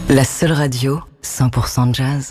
La seule radio 100% jazz.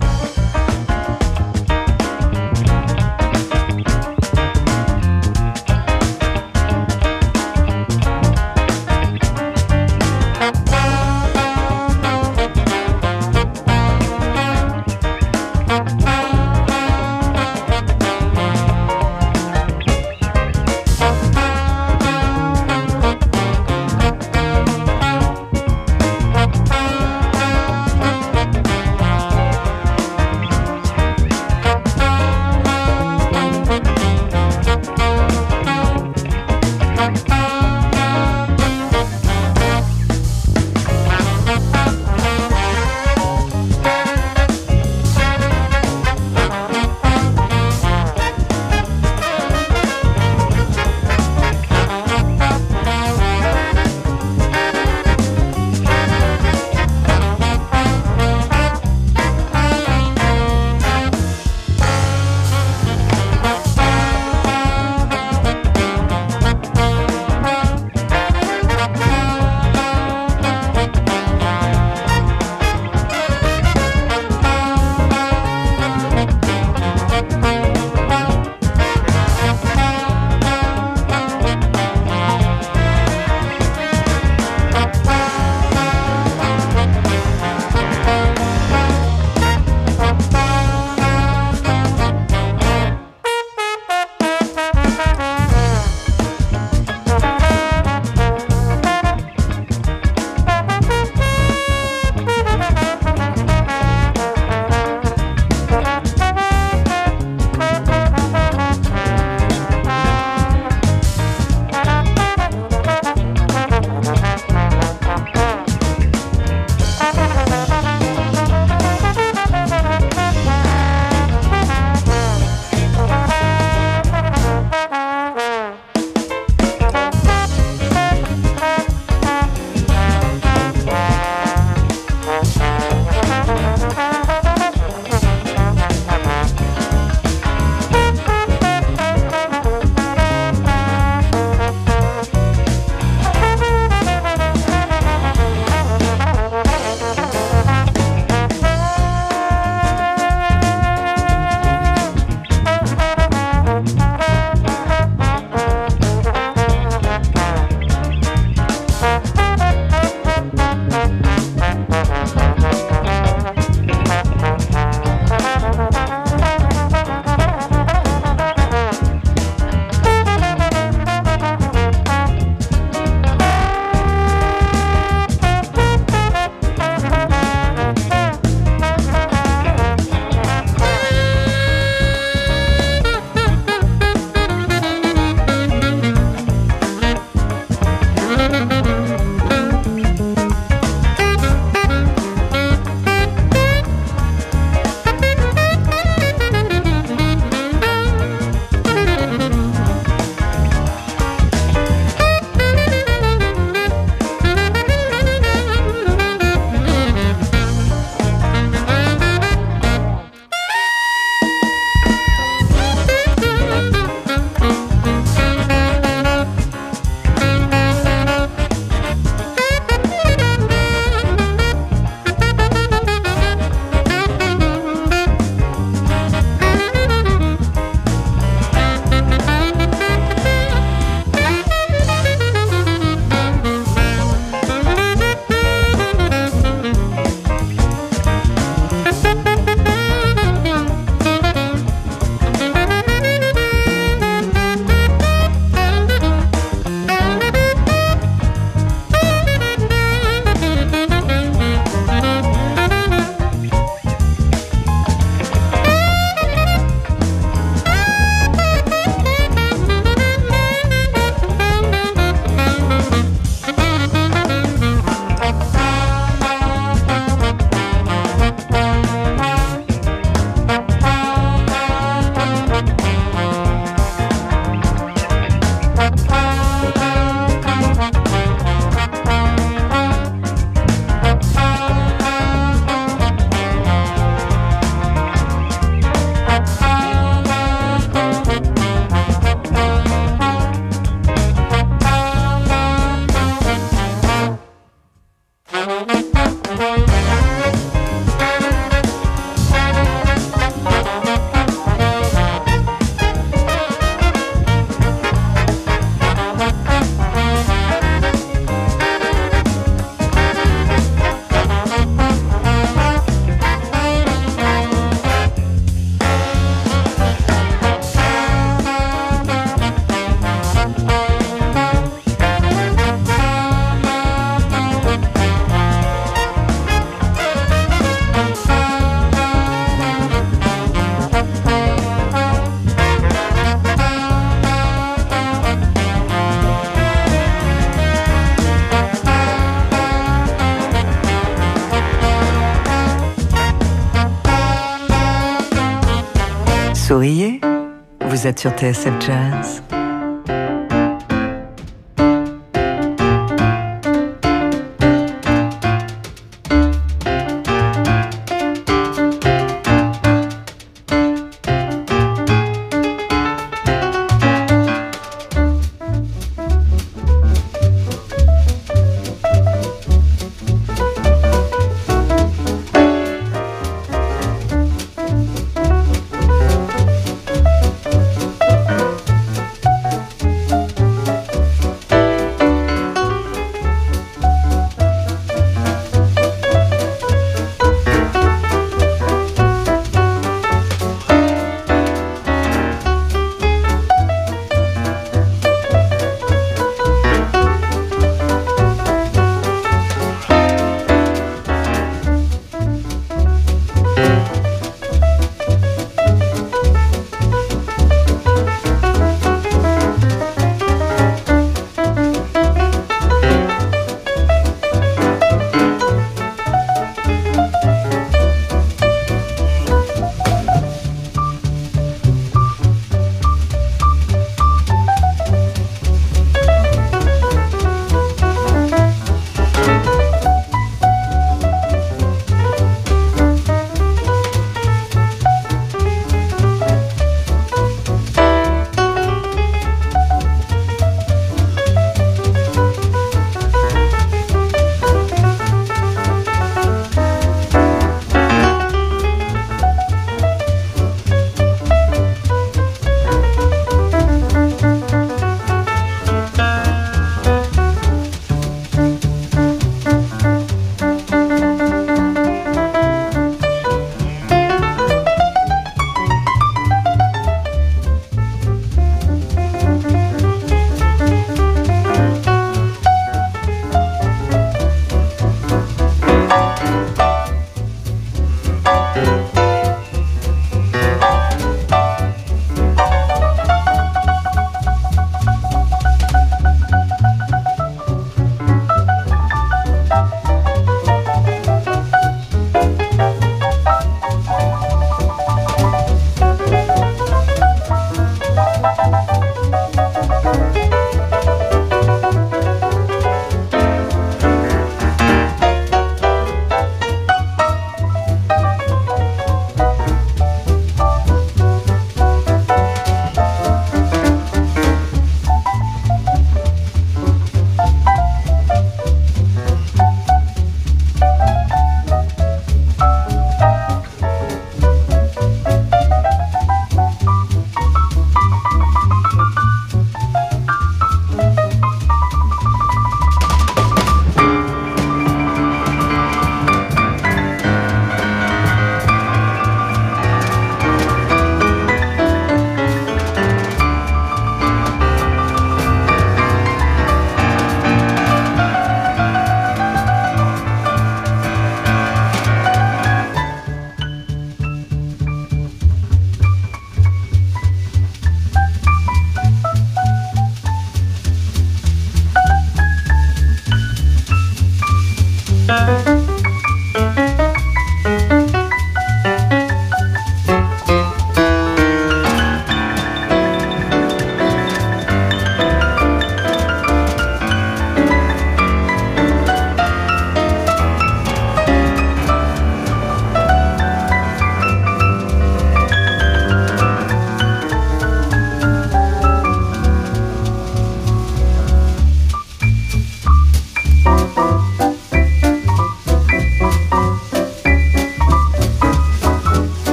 souriez. Vous êtes sur TSF Jazz.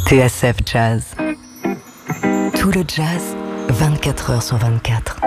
TSF Jazz. Tout le jazz, 24 heures sur 24.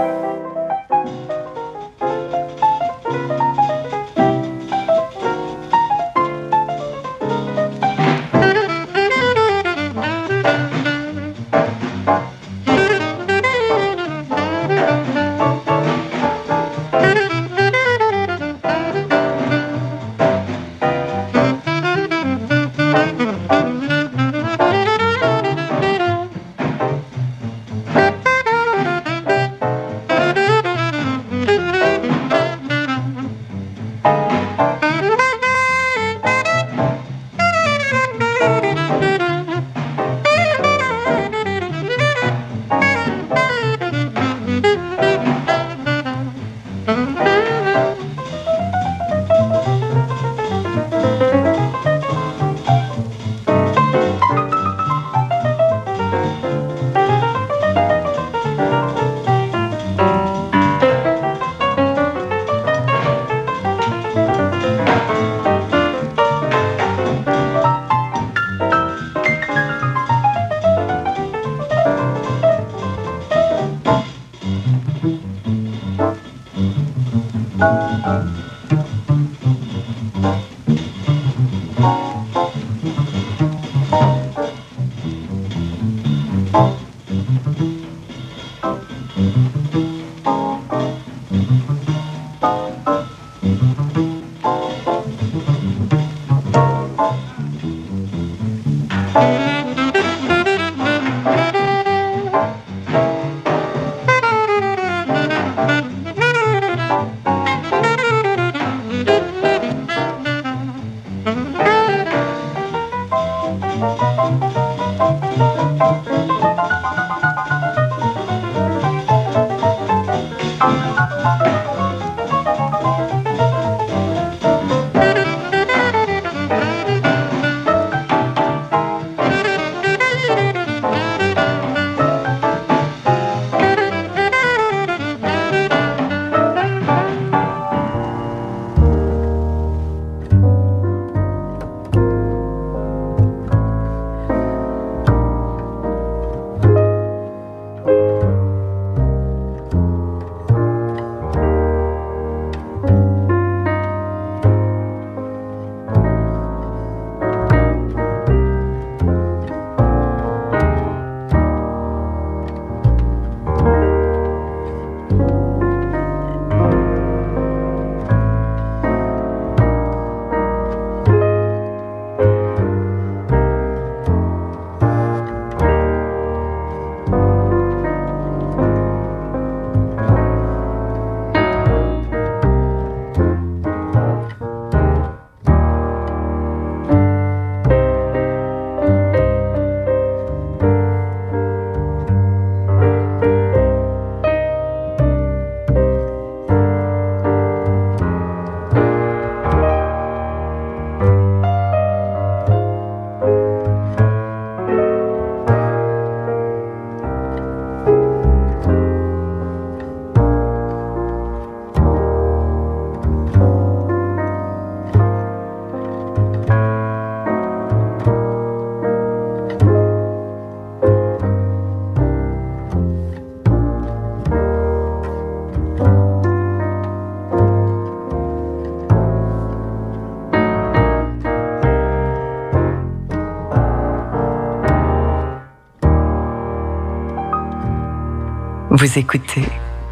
Vous écoutez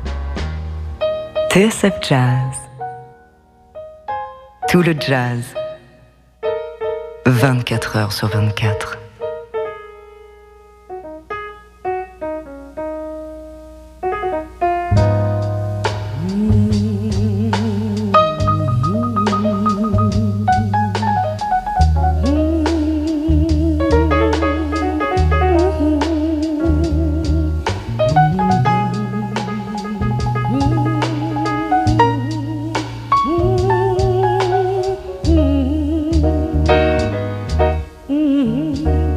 TSF Jazz. Tout le jazz, 24 heures sur 24. Mm-hmm.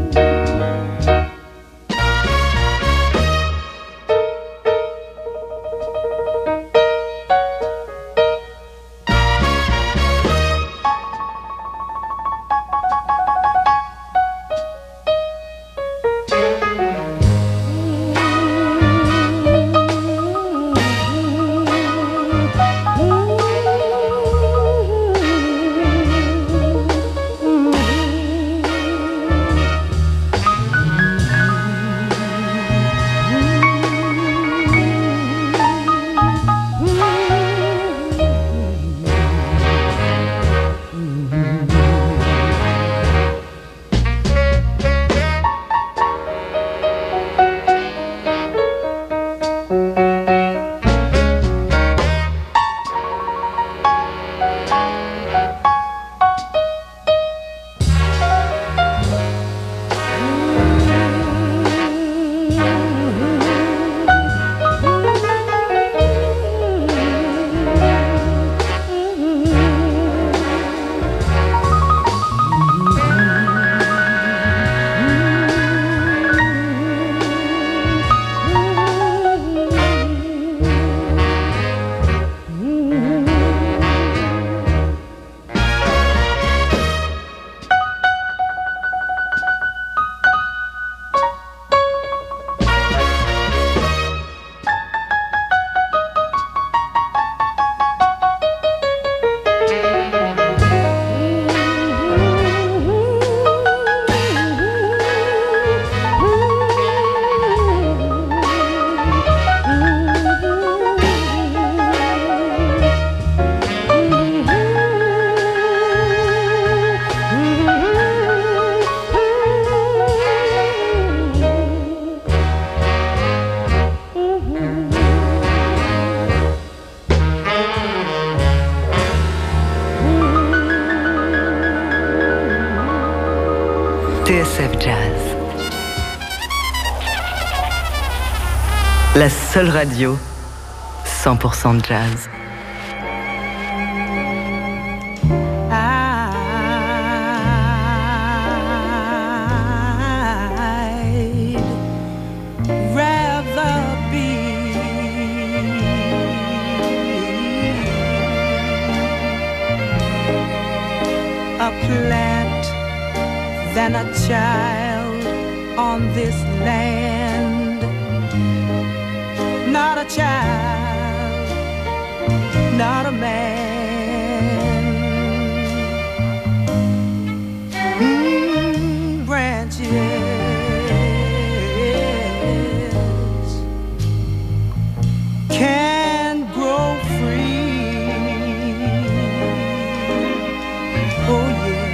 TSF Jazz. La seule radio 100% jazz. Than a child on this land. Not a child, not a man. Branches can grow free. Oh yeah.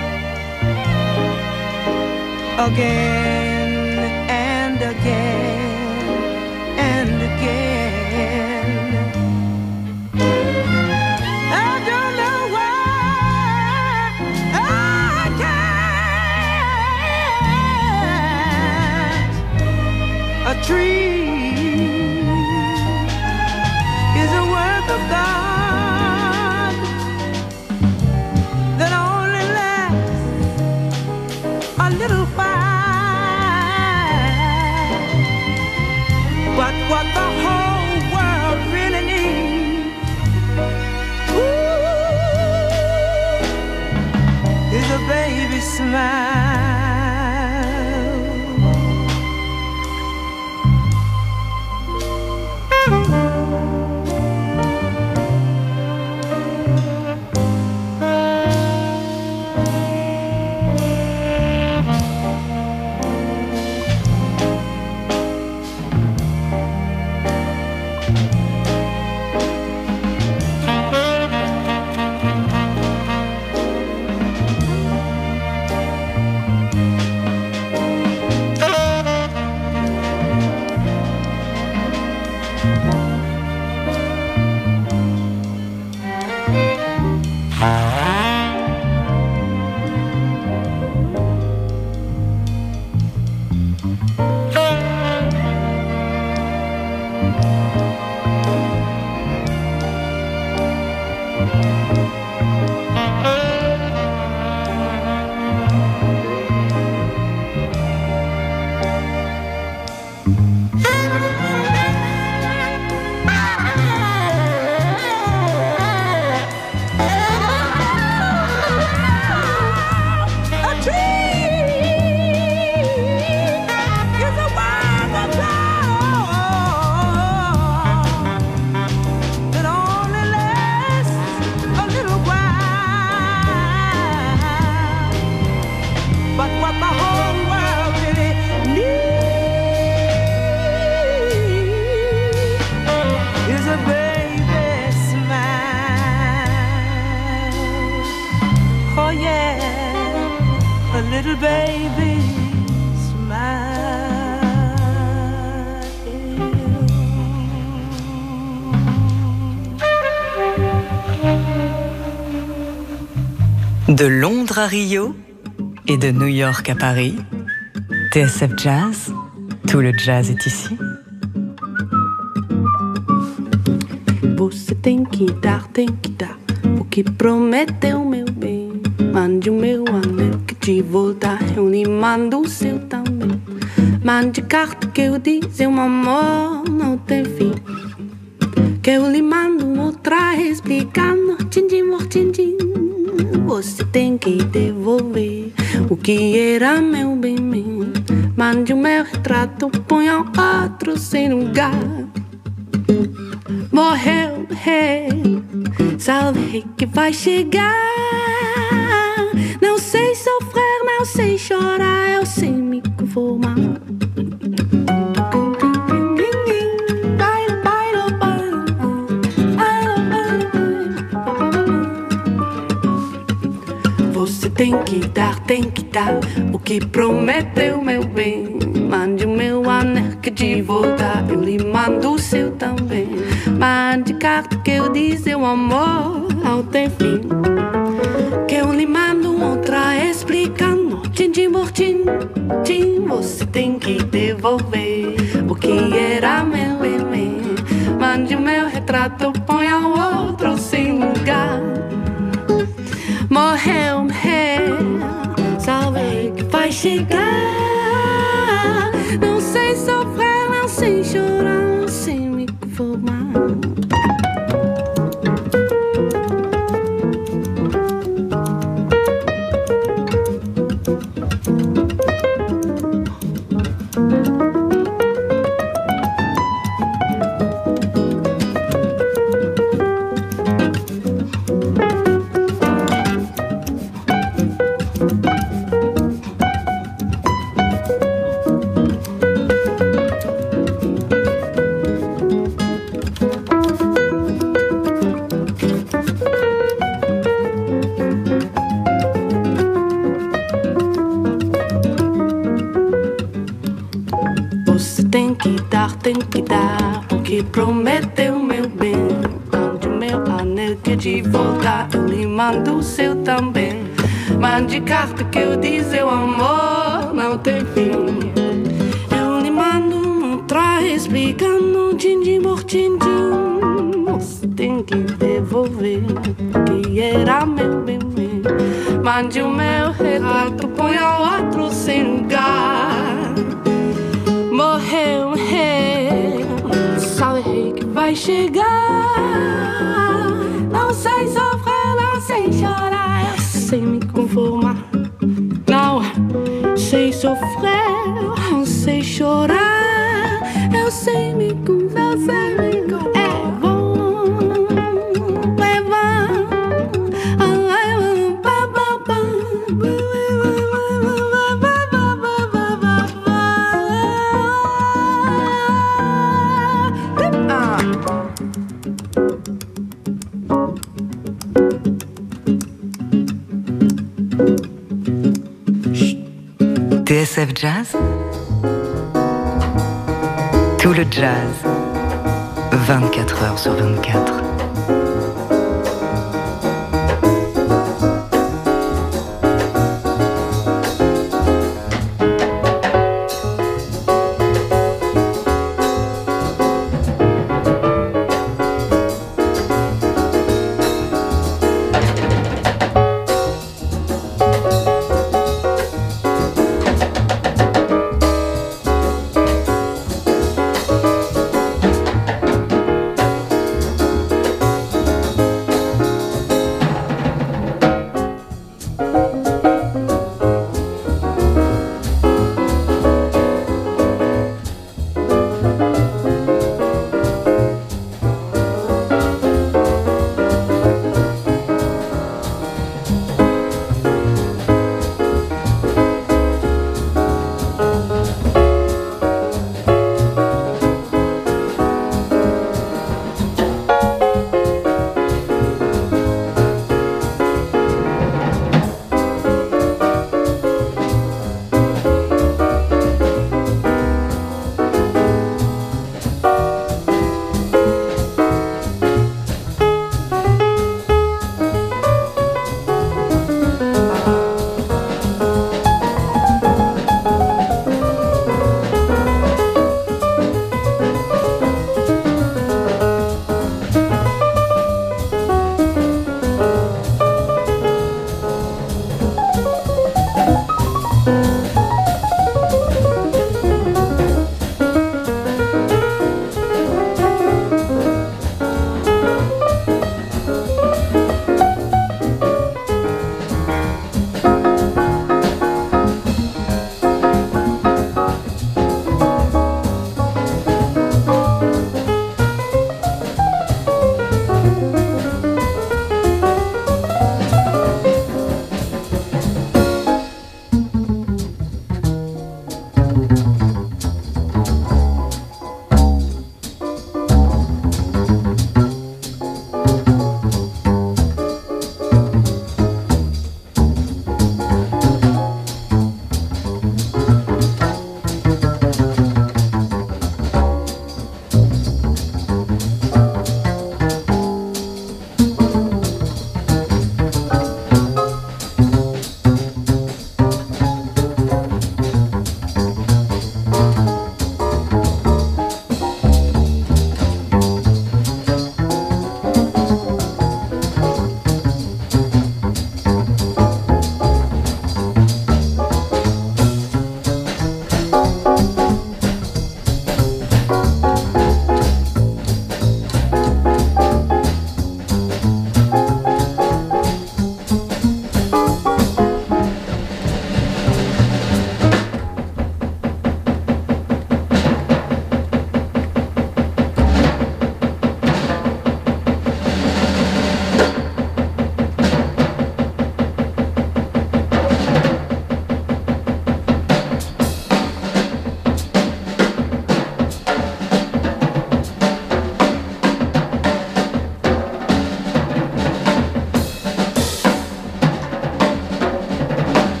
Again and again and again. I don't know why I can't. A tree is a work of God that only lasts a little while. But what the whole world really needs is a baby smile. De Londres à Rio et de New York à Paris, TSF Jazz, tout le jazz est ici. Você tem que dar o que prometeu, meu bem. Mande o meu anel que te vou dar, eu lhe mando o seu também. Mande carta que eu diz, um amor não tem fim. Que eu lhe mando outra explicando, tchim-tchim. Você tem que devolver o que era meu bem. Mande o meu retrato, ponha outro sem lugar. Morreu, rei, salve rei que vai chegar. Não sei sofrer, não sei chorar, eu sei me conformar. Você tem que dar o que prometeu, meu bem. Mande o meu anel que de voltar, eu lhe mando o seu também. Mande carta que eu diz, o amor não tem fim. Que eu lhe mando outra explicando, tchim por tim, você tem que devolver o que era meu, mande o meu retrato, põe ao outro sem lugar. Morreu, sabe que vai chegar. Não sei sofrer, não sei chorar, não sei me conformar. Tem que dar o que prometeu, meu bem. Mande o meu anel que de voltar eu lhe mando o seu também. Mande carta que eu diz o amor não tem fim. Eu lhe mando um traje explicando din-din por din-din. Você tem que devolver o que era meu bem. Mande o meu retrato, põe ao outro sem lugar. Morreu, sabe que vai chegar. Não sei sofrer, não sei chorar, eu sei me conformar. Não sei sofrer, não sei chorar, eu sei me conformar. É bom, é bom. TSF Jazz, tout le jazz, 24 heures sur 24.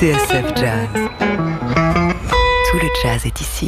TSF Jazz. Tout le jazz est ici.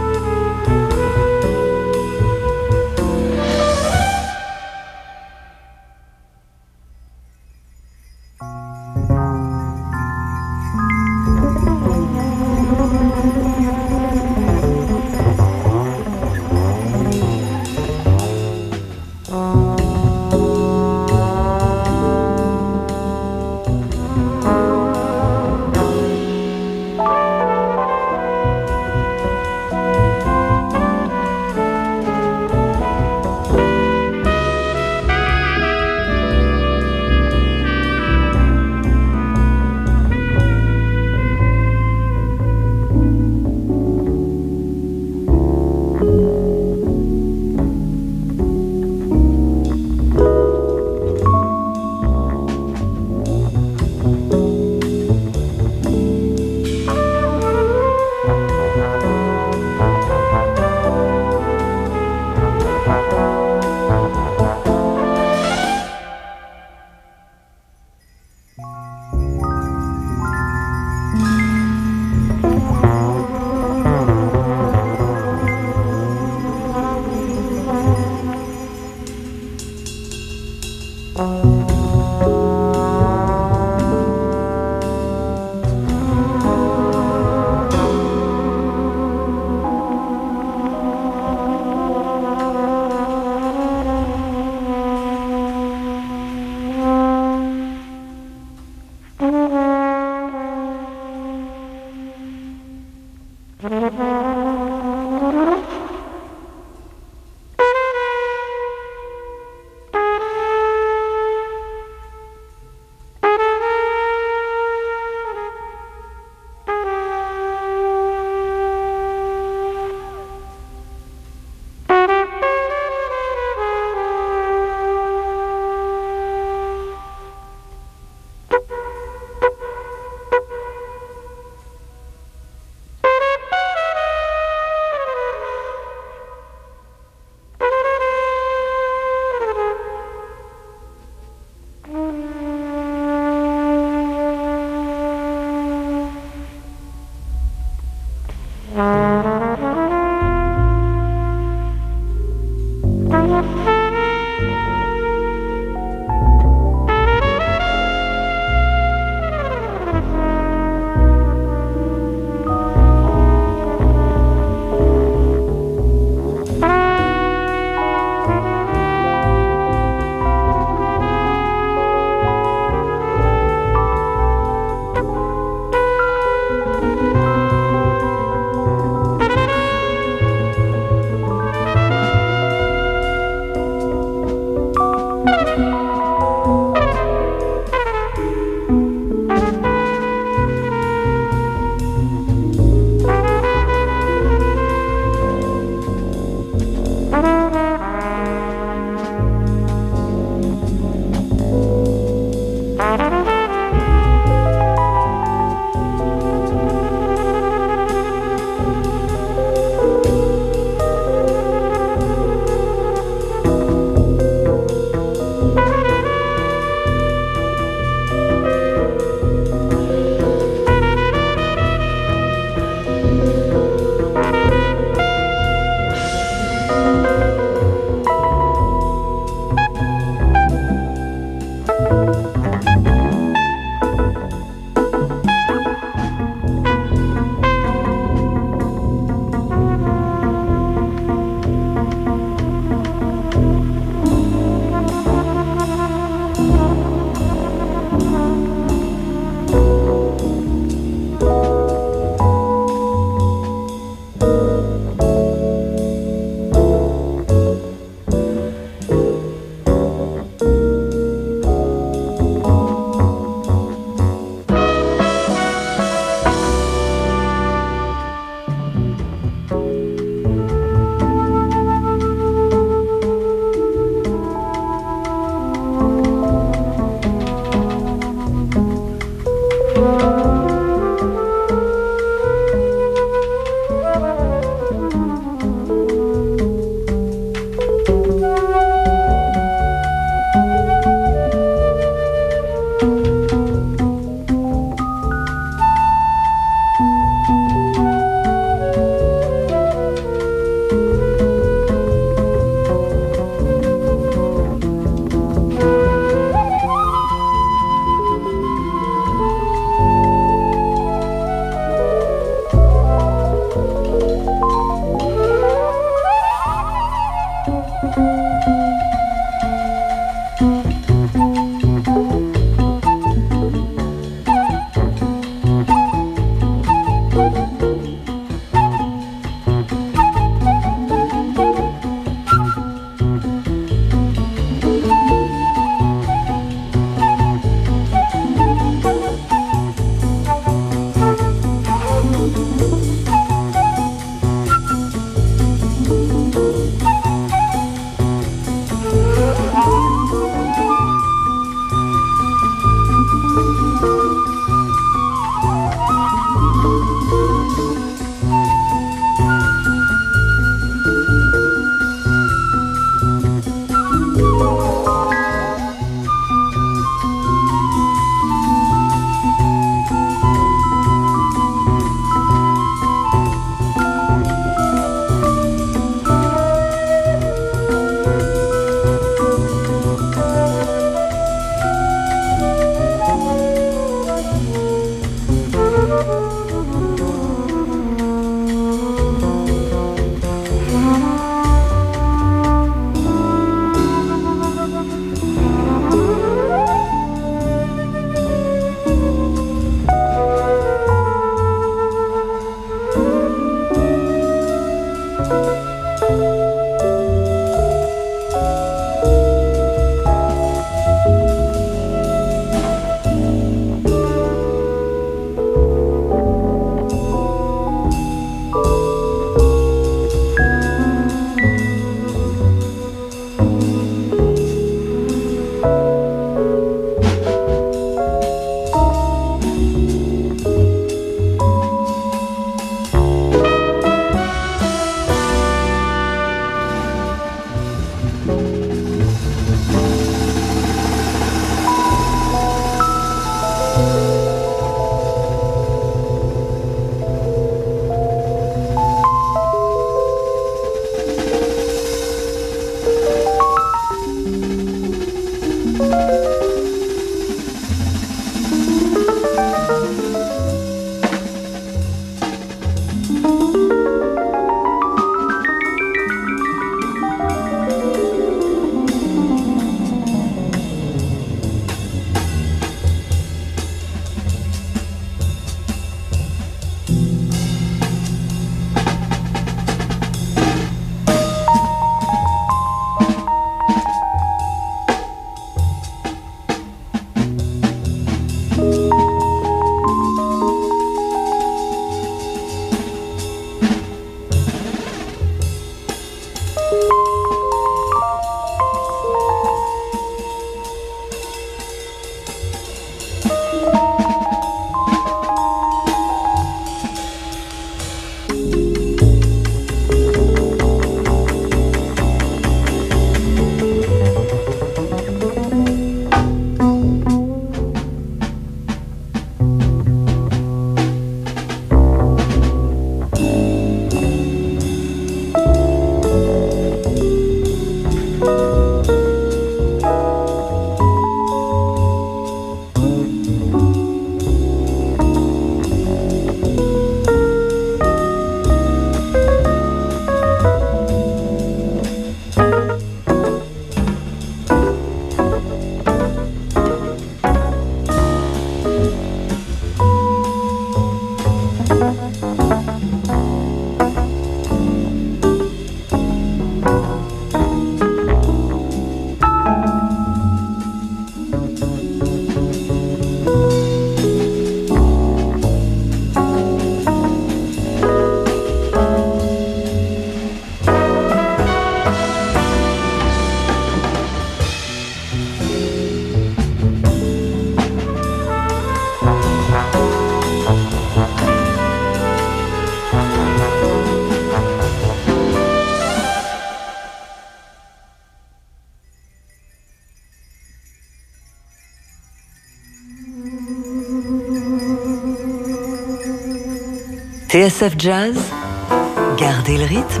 TSF Jazz, gardez le rythme.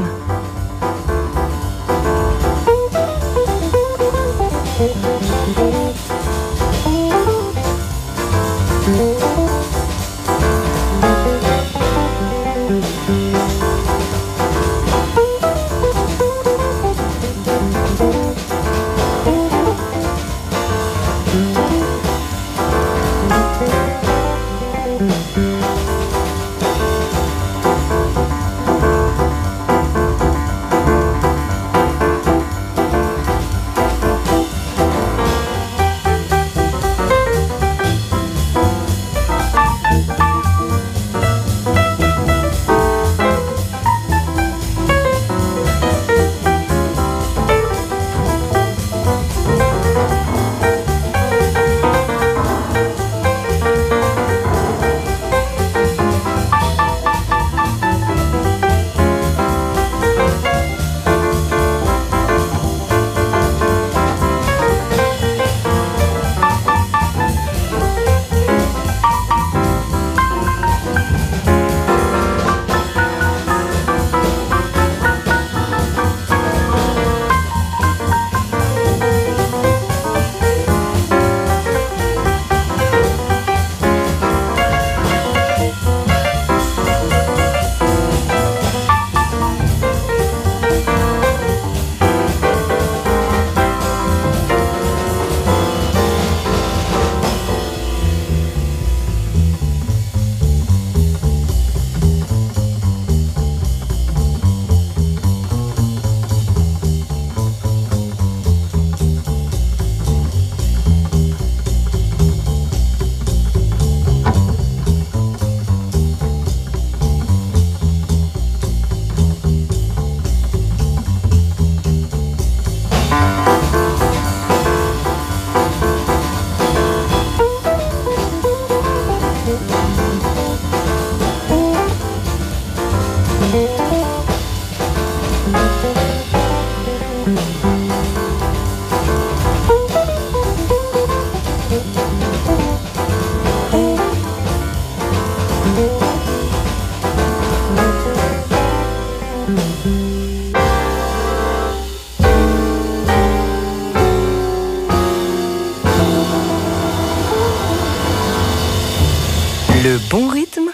Le bon rythme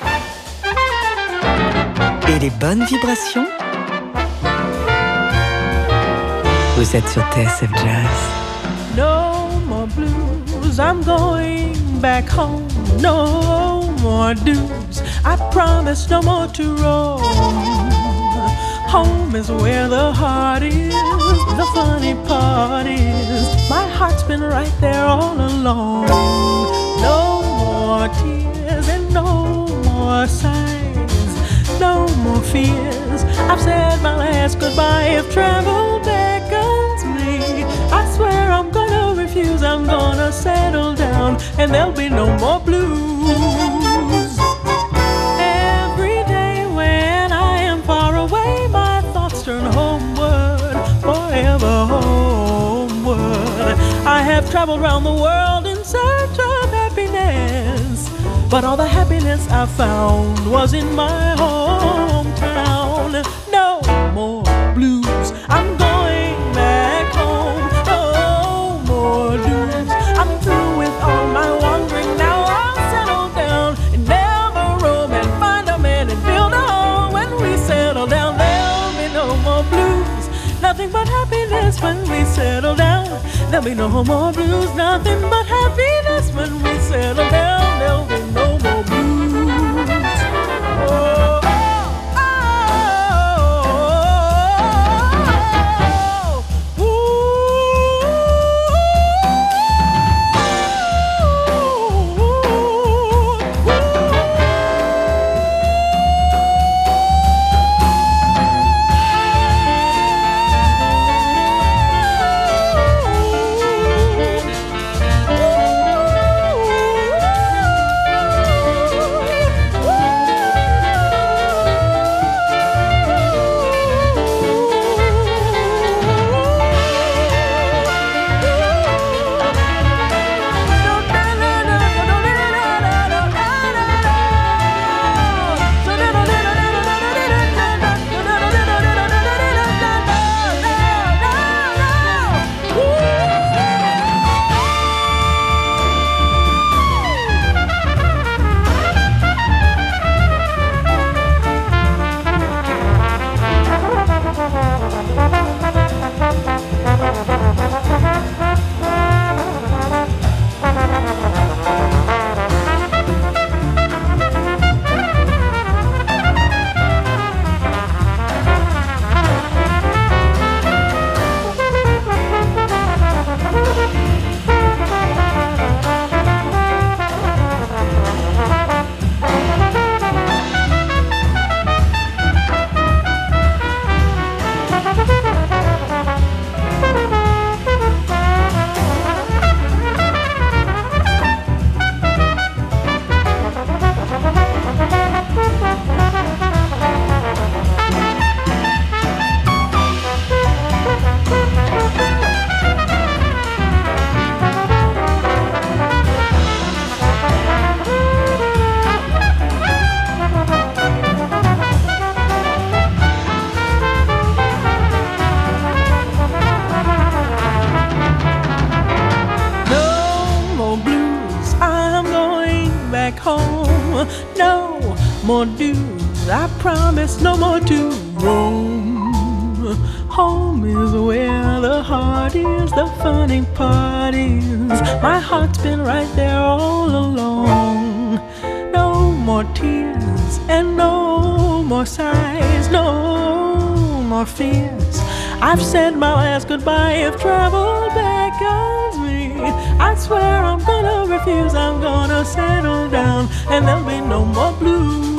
et les bonnes vibrations. Vous êtes sur TSF Jazz. No more blues, I'm going back home. No more dues, I promise no more to roam. Home is where the heart is, the funny part is my heart's been right there all along. No more tears and no more sighs, no more fears. I've said my last goodbye. If travel beckons me, I swear I'm gonna refuse. I'm gonna settle down and there'll be no more blues. Every day when I am far away, my thoughts turn homeward, forever homeward. I have traveled round the world in search of happiness, but all the happiness I found was in my hometown. No more blues, I'm going back home. No more dues, I'm through with all my wandering. Now I'll settle down and never roam and find a man and build a home. When we settle down, there'll be no more blues, nothing but happiness when we settle down. There'll be no more blues, nothing but happiness when we settle down. There'll be no more blues. Oh, oh, oh, oh, home. No more dues, I promise no more to roam. Home is where the heart is, the funny part is my heart's been right there all along. No more tears and no more sighs, no more fears. I've said my last goodbye. If travel beckons me, I swear I'm gonna refuse. I'm gonna settle down and there'll be no more blues.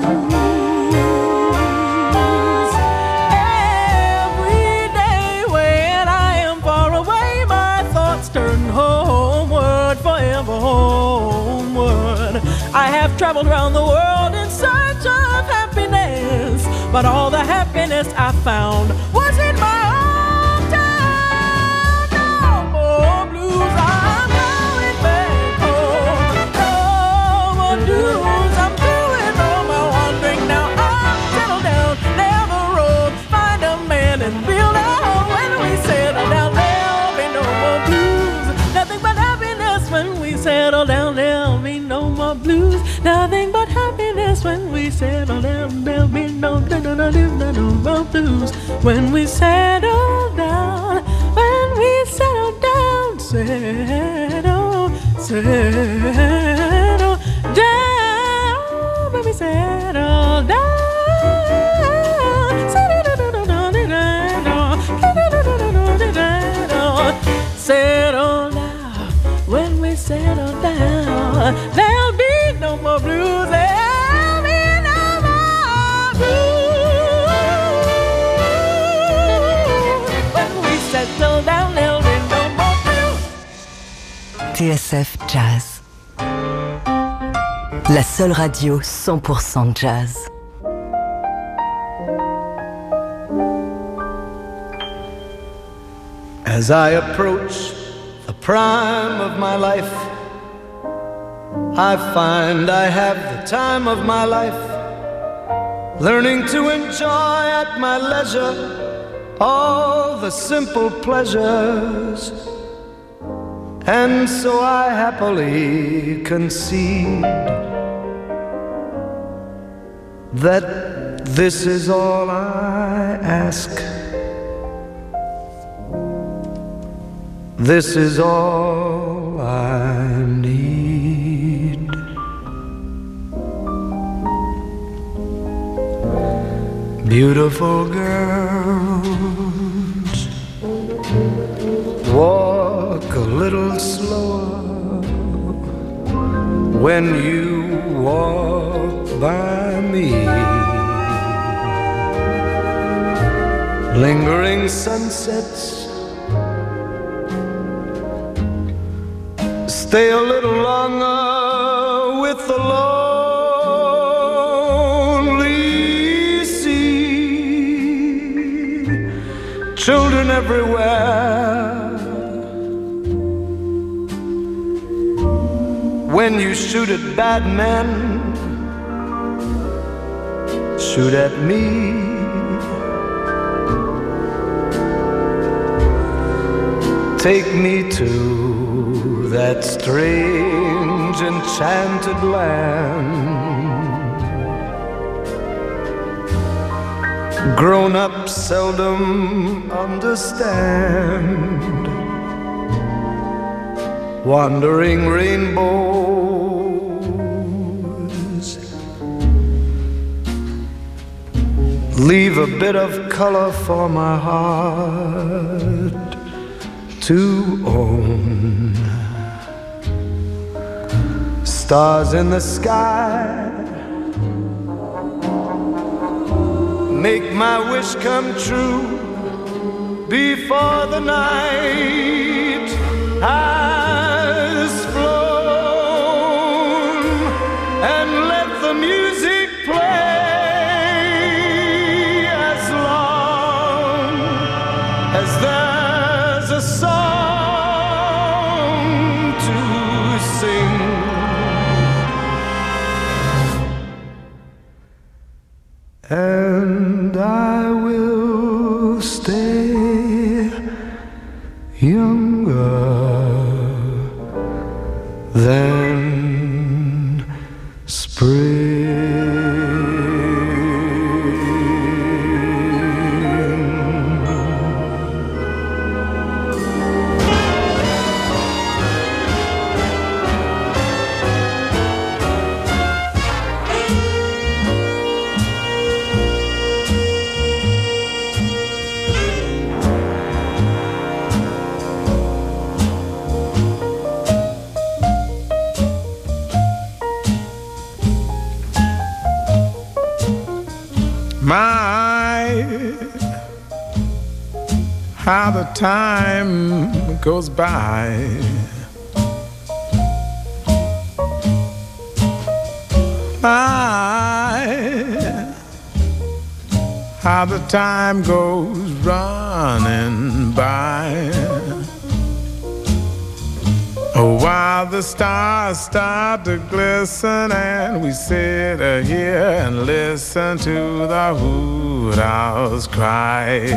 Every day when I am far away, my thoughts turn homeward, forever homeward. I have traveled round around the world in search of happiness, but all the happiness I found was in my hometown. No more blues, I'm going back home. No more blues, I'm through with all my wandering. Now I'll settle down, down the road, find a man and build a home. When we settle down, there'll be no more blues. Nothing but happiness when we settle down. There'll be no more blues. Nothing but happiness when we settle down. There'll be no more blues. When we settle down, when we settle down, settle down, when we settle down, settle down, when we settle down, there'll be no more blues. There'll be no more blues. When we settle down, there'll be no more blues. TSF Jazz. La seule radio 100% jazz. As I approach the prime of my life, I find I have the time of my life, learning to enjoy at my leisure all the simple pleasures. And so I happily concede that this is all I ask. This is all I need. Beautiful girls, walk a little slower when you walk by me. Lingering sunsets, stay a little longer with the lonely sea. Children everywhere, when you shoot at bad men, shoot at me. Take me to that strange enchanted land. Grown-ups seldom understand. Wandering rainbows leave a bit of color for my heart to own. Stars in the sky make my wish come true. Before the night has flown, and let the music play as long as there's a song to sing. And I will stay younger than spring. How the time goes by. My, how the time goes running by. Oh, while the stars start to glisten and we sit here and listen to the hoot owls cry.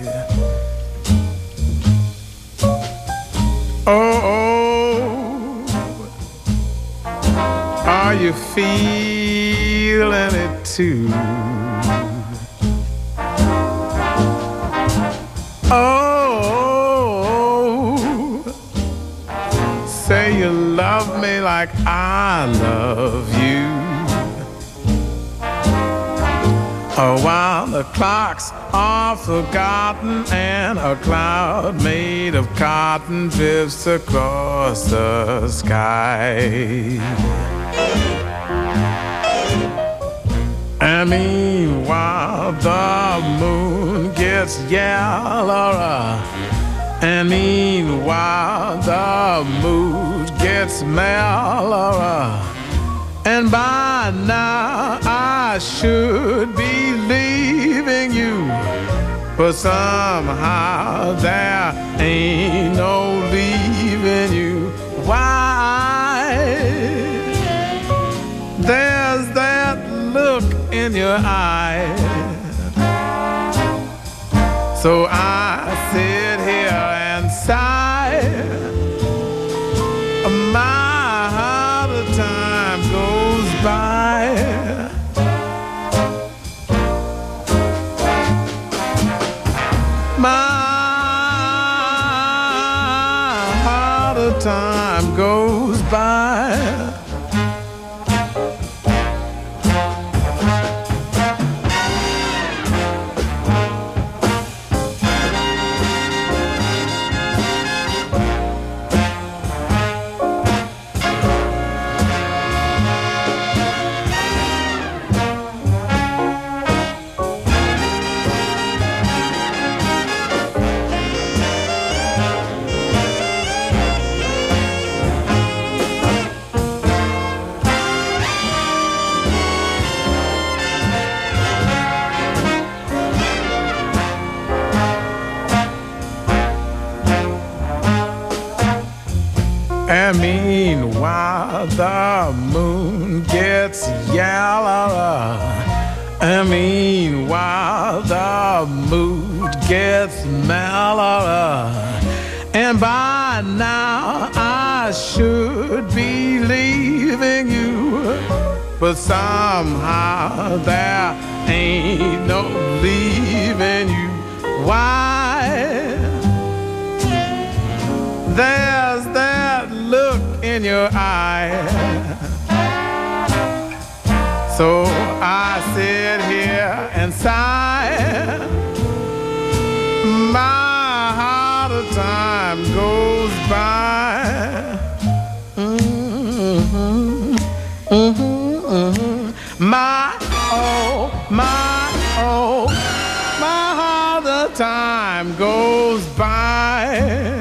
Oh, are you feeling it too? Oh, say you love me like I love you. Oh, while the clocks are forgotten and a cloud made of cotton drifts across the sky. And meanwhile the moon gets yellower. And meanwhile the mood gets mellower. And by now I should be leaving you, but somehow there ain't no leaving you. Why? There's that look in your eye. So I sit here and sigh. My, how the time goes by. My, how the time goes by. And meanwhile the moon gets yellower. And meanwhile the mood gets mellower. And by now I should be leaving you, but somehow there ain't no leaving you. Why? There's that look in your eye. So I sit here and sigh. My, how the time goes by. Mm-hmm, mm-hmm, mm-hmm. My, oh, my, oh, my, how the time goes by.